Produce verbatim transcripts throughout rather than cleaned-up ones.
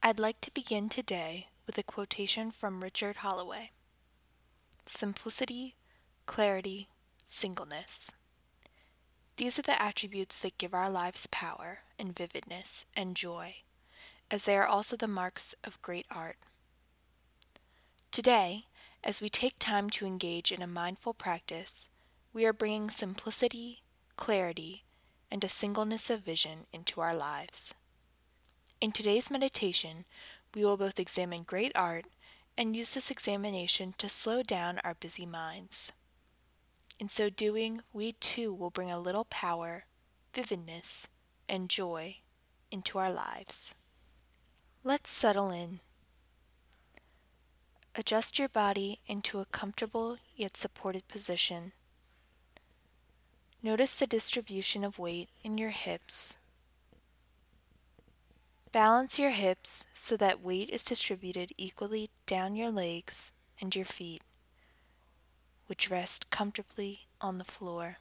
I'd like to begin today with a quotation from Richard Holloway. Simplicity, clarity, singleness. These are the attributes that give our lives power and vividness and joy, as they are also the marks of great art. Today, as we take time to engage in a mindful practice, we are bringing simplicity, clarity, and a singleness of vision into our lives. In today's meditation, we will both examine great art and use this examination to slow down our busy minds. In so doing, we too will bring a little power, vividness, and joy into our lives. Let's settle in. Adjust your body into a comfortable yet supported position. Notice the distribution of weight in your hips. Balance your hips so that weight is distributed equally down your legs and your feet, which rest comfortably on the floor.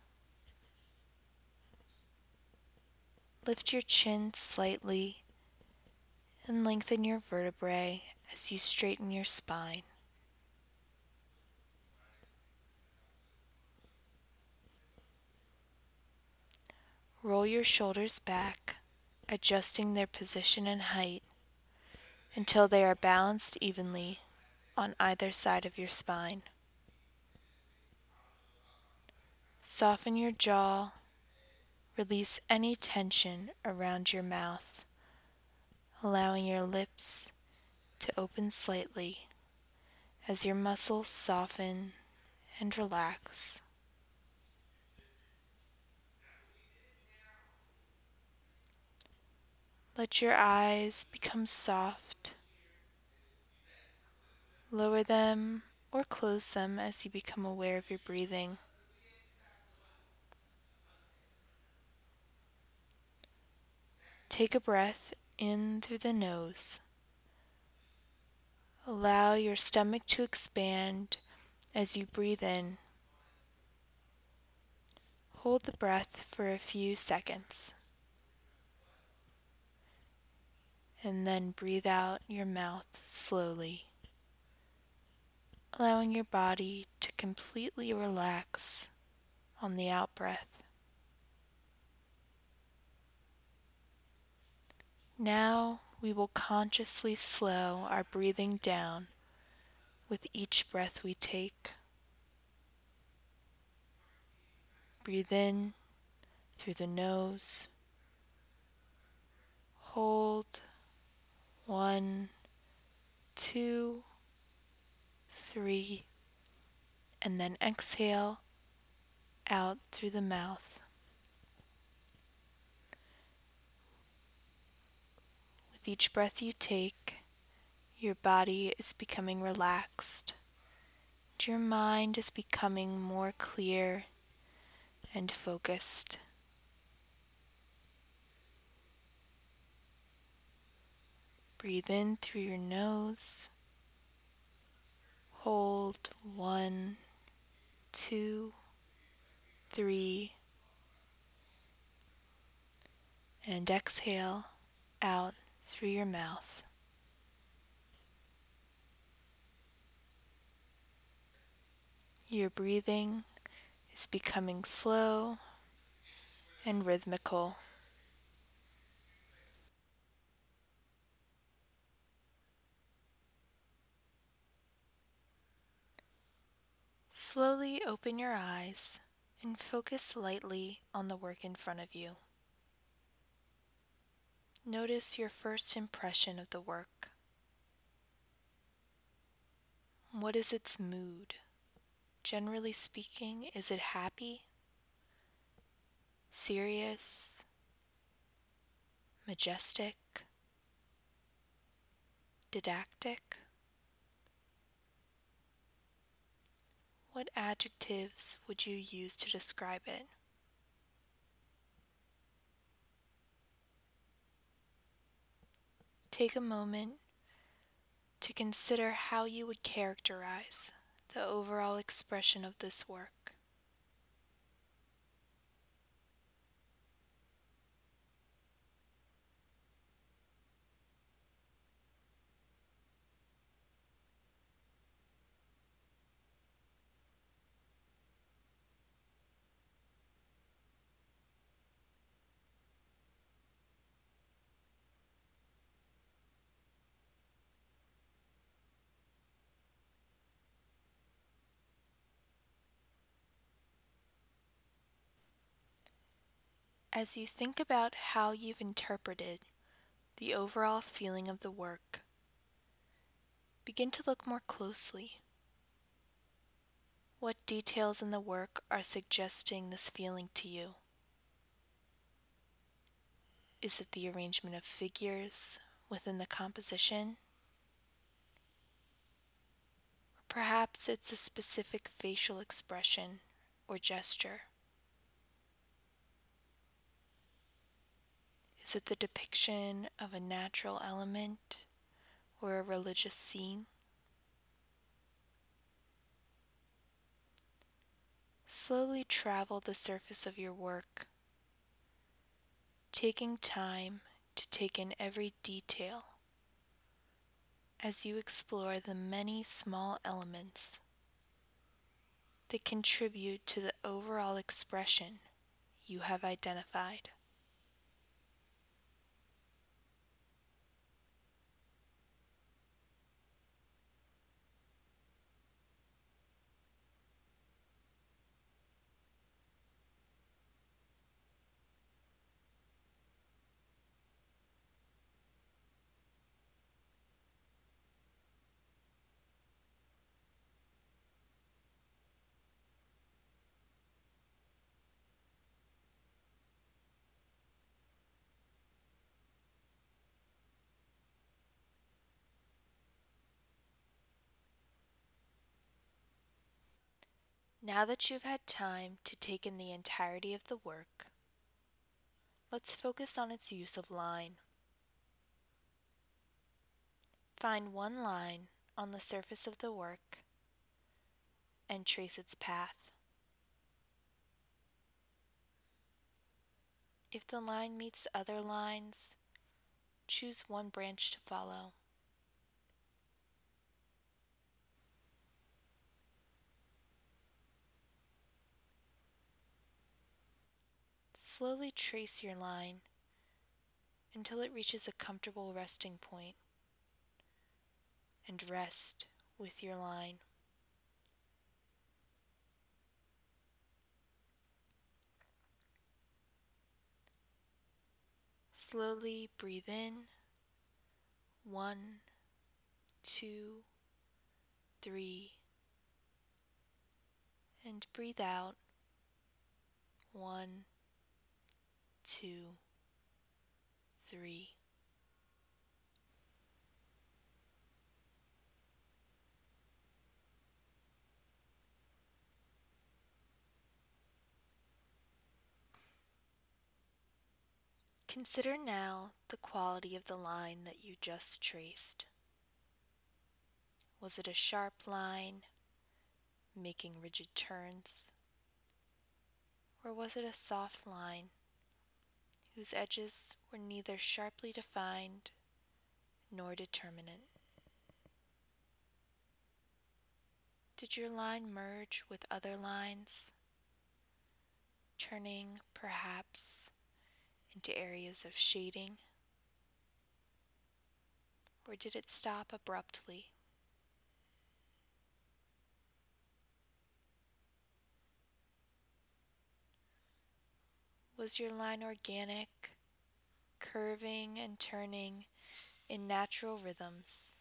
Lift your chin slightly and lengthen your vertebrae as you straighten your spine. Roll your shoulders back, adjusting their position and height until they are balanced evenly on either side of your spine. Soften your jaw, release any tension around your mouth, allowing your lips to open slightly as your muscles soften and relax. Let your eyes become soft. Lower them or close them as you become aware of your breathing. Take a breath in through the nose. Allow your stomach to expand as you breathe in. Hold the breath for a few seconds. And then breathe out your mouth slowly, allowing your body to completely relax on the out-breath. Now we will consciously slow our breathing down with each breath we take. Breathe in through the nose. Hold. One, two, three, and then exhale out through the mouth. With each breath you take, your body is becoming relaxed. And your mind is becoming more clear and focused. Breathe in through your nose. Hold. One, two, three, and exhale out through your mouth. Your breathing is becoming slow and rhythmical. Slowly open your eyes and focus lightly on the work in front of you. Notice your first impression of the work. What is its mood? Generally speaking, is it happy, serious, majestic, didactic? What adjectives would you use to describe it? Take a moment to consider how you would characterize the overall expression of this work. As you think about how you've interpreted the overall feeling of the work, begin to look more closely. What details in the work are suggesting this feeling to you? Is it the arrangement of figures within the composition? Or perhaps it's a specific facial expression or gesture? Is it the depiction of a natural element or a religious scene? Slowly travel the surface of your work, taking time to take in every detail as you explore the many small elements that contribute to the overall expression you have identified. Now that you've had time to take in the entirety of the work, let's focus on its use of line. Find one line on the surface of the work and trace its path. If the line meets other lines, choose one branch to follow. Slowly trace your line until it reaches a comfortable resting point, and rest with your line. Slowly breathe in, one, two, three, and breathe out, one, two, three. Consider now the quality of the line that you just traced. Was it a sharp line, making rigid turns? Or was it a soft line, whose edges were neither sharply defined nor determinate? Did your line merge with other lines, turning perhaps into areas of shading? Or did it stop abruptly? Was your line organic, curving and turning in natural rhythms?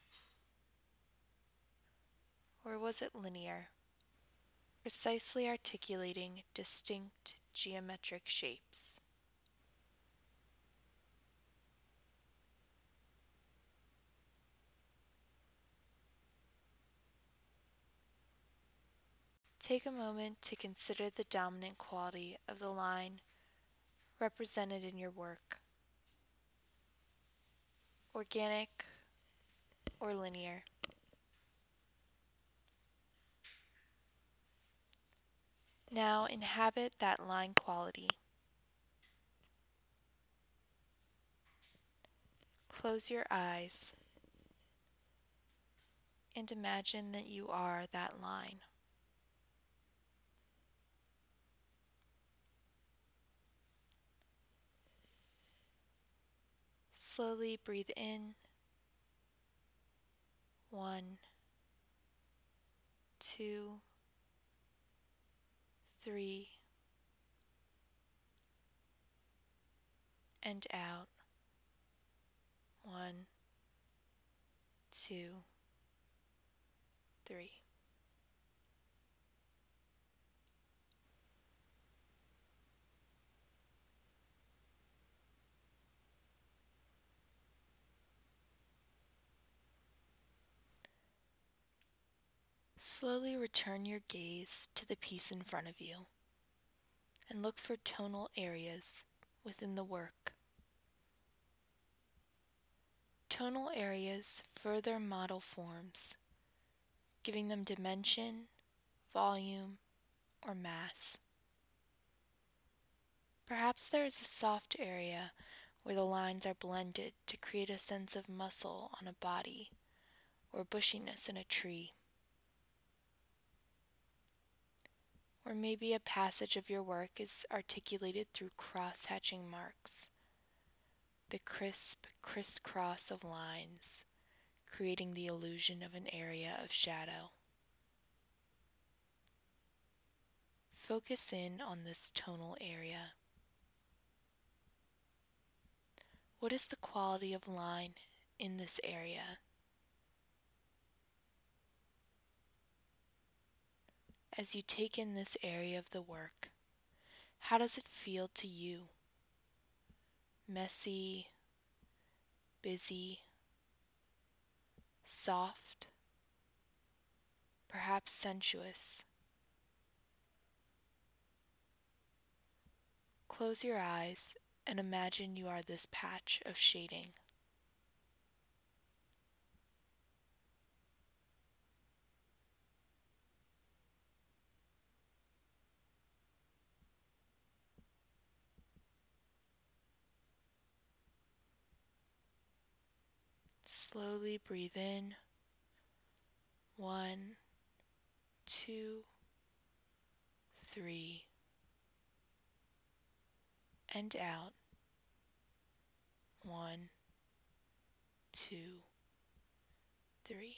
Or was it linear, precisely articulating distinct geometric shapes? Take a moment to consider the dominant quality of the line represented in your work, organic or linear. Now inhabit that line quality. Close your eyes and imagine that you are that line. Slowly breathe in, one, two, three, and out. One, two, three. Slowly return your gaze to the piece in front of you and look for tonal areas within the work. Tonal areas further model forms, giving them dimension, volume, or mass. Perhaps there is a soft area where the lines are blended to create a sense of muscle on a body or bushiness in a tree. Or maybe a passage of your work is articulated through cross-hatching marks, the crisp crisscross of lines, creating the illusion of an area of shadow. Focus in on this tonal area. What is the quality of line in this area? As you take in this area of the work, how does it feel to you? Messy, busy, soft, perhaps sensuous. Close your eyes and imagine you are this patch of shading. Slowly breathe in. One, two, three, and out. One, two, three.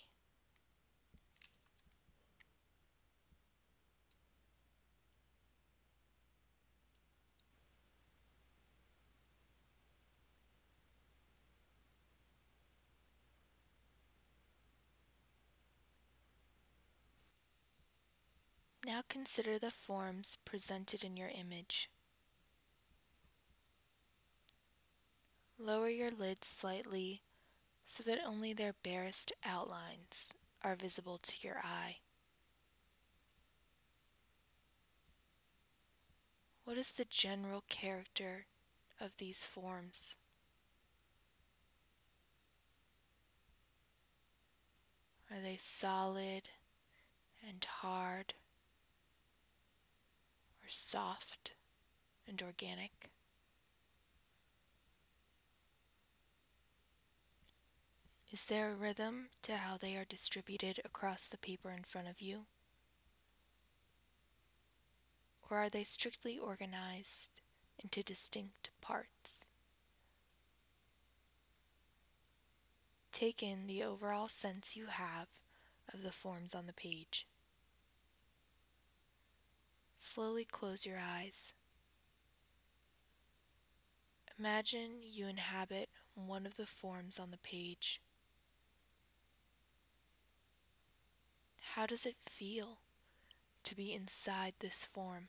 Now consider the forms presented in your image. Lower your lids slightly so that only their barest outlines are visible to your eye. What is the general character of these forms? Are they solid and hard, or soft and organic? Is there a rhythm to how they are distributed across the paper in front of you? Or are they strictly organized into distinct parts? Take in the overall sense you have of the forms on the page. Slowly close your eyes. Imagine you inhabit one of the forms on the page. How does it feel to be inside this form?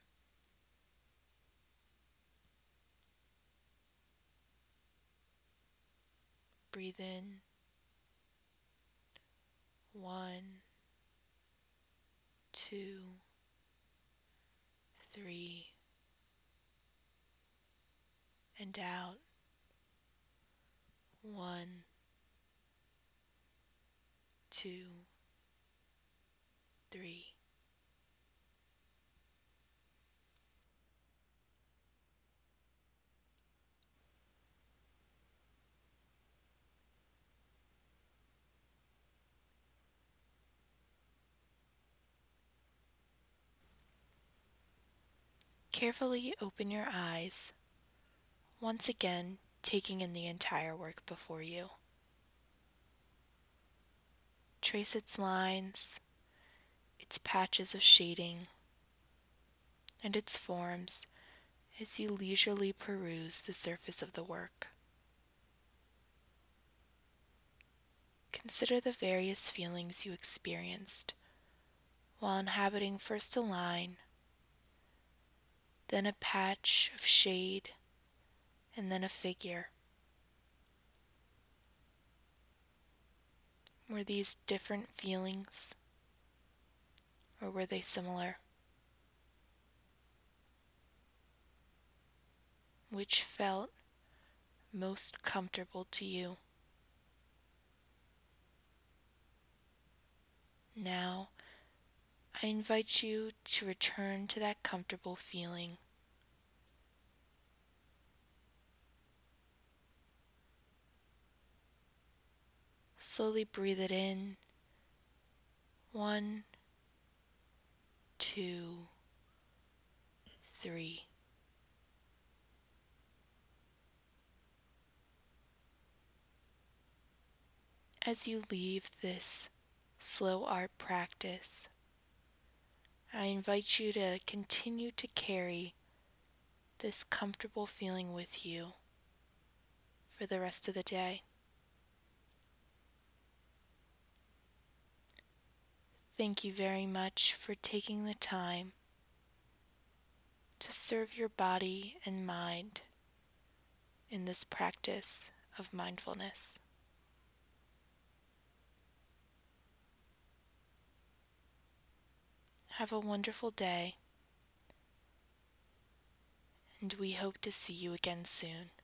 Breathe in. One, two, three, and out. One, two, three. Carefully open your eyes, once again taking in the entire work before you. Trace its lines, its patches of shading, and its forms as you leisurely peruse the surface of the work. Consider the various feelings you experienced while inhabiting first a line, then a patch of shade, and then a figure. Were these different feelings, or were they similar? Which felt most comfortable to you? Now, I invite you to return to that comfortable feeling. Slowly breathe it in. One, two, three. As you leave this slow art practice, I invite you to continue to carry this comfortable feeling with you for the rest of the day. Thank you very much for taking the time to serve your body and mind in this practice of mindfulness. Have a wonderful day, and we hope to see you again soon.